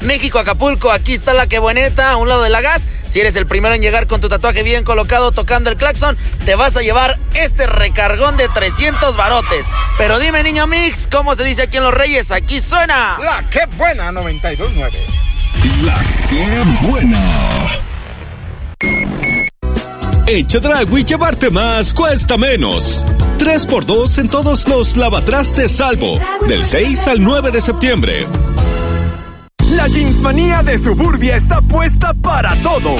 México, Acapulco, aquí está la que bueneta, a un lado de la gas. Si eres el primero en llegar con tu tatuaje bien colocado tocando el claxon, te vas a llevar este recargón de 300 barotes. Pero dime, niño Mix, ¿cómo se dice aquí en Los Reyes? Aquí suena La que buena 92.9. La que buena. En Chedraui llevarte más cuesta menos. 3x2 en todos los lavatrastes Salvo, del 6 al 9 de septiembre. La Jeansmanía de Suburbia está puesta para todo.